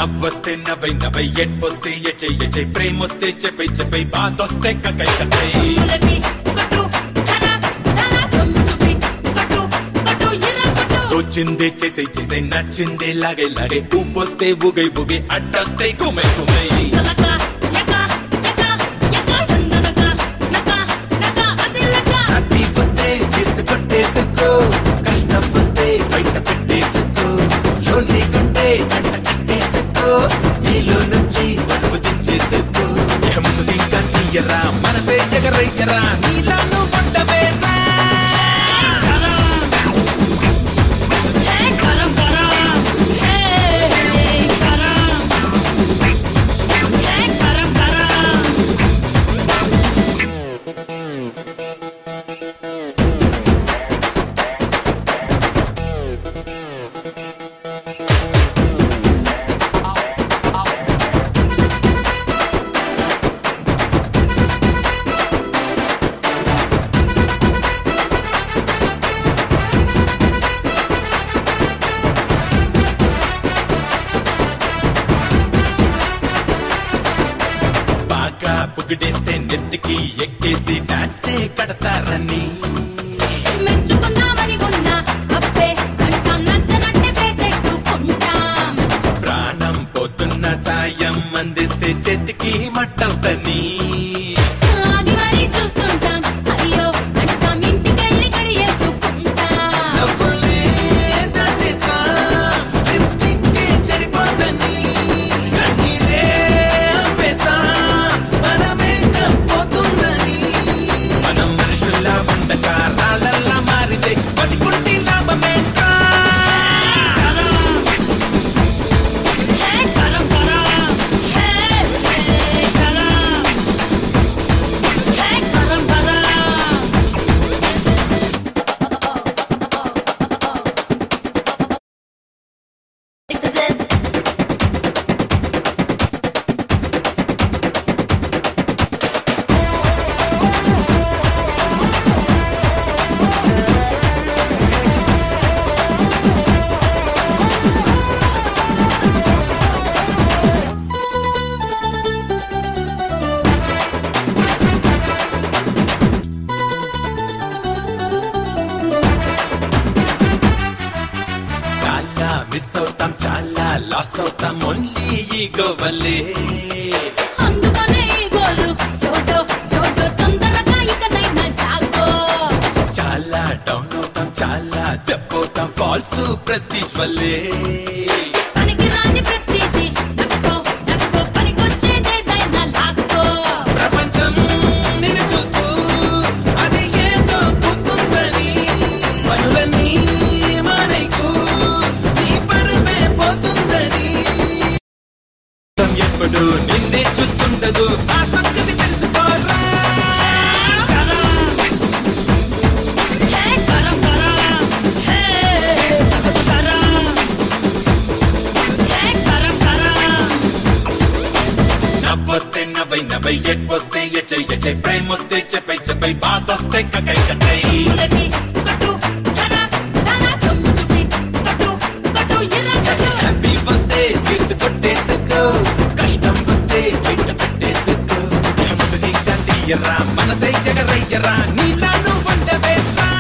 నవ్వొస్తే నవ్వై నవ్వై ఎడ్పొస్తే ఎచ్చై ఎచ్చై ప్రేమొస్తే చెప్పై చెప్పై బాధొస్తే కకై కకై తోచిందే చేసై చేసై నచ్చిందే లాగై లాగై ఊపొస్తే ఊగై ఊగై అడ్డొస్తే కుమై కుమై మనసే ఎగరయ్యరా నీలా నువ్వు ఉండవేరా పుగిడేస్తే నెత్తికి ఎక్కేసి డాన్సే కడతారని మెచ్చుకుందామని ఉన్నా అబ్బే అంటాం నచ్చనట్టే వేసెట్టుకుంటాం ప్రాణం పోతున్న సాయం అందిస్తే చేతికి మట్టవుతని ఆగి మరీ చూస్తుంటాం అయ్యో అంటాం ఇంటికెళ్ళి కడియేసుకుంటాం మిస్ అవుతాం చాలా లాస్ అవుతాం ఓన్లీ ఈగో వల్లే అందుకనే ఈగోలు చోటో చోటో తొందరగా ఇకనైనా జాగో చాలా డౌన్ అవుతాం చాలా దెబ్బవుతాం ఫాల్స్ ప్రెస్టీజ్ వల్లే పనికి రాని ప్రెస్టీజి నక్కో నక్కో పనికొచ్చేదేదైనా లాక్కో ప్రపంచం నిన్ను చూస్తూ అది ఏదో కూస్తుందని పనులన్నీ మానేకు ఎప్పుడు నిన్నే చూస్తుండదు ఆ సంగతి తెలుసుకోరా నవ్వొస్తే నవ్వై నవ్వై ఎడ్పొస్తే ఎచ్చై ఎచ్చై ప్రేమొస్తే చెప్పై చెప్పై బాధొస్తే కకై కకై హ్యాపీ వస్తే చేసి కొట్టేసుకో కష్టం వస్తే బయట పెట్టేసుకో మనసే ఎగరయ్యరా నీలా నువ్వు ఉండవేరా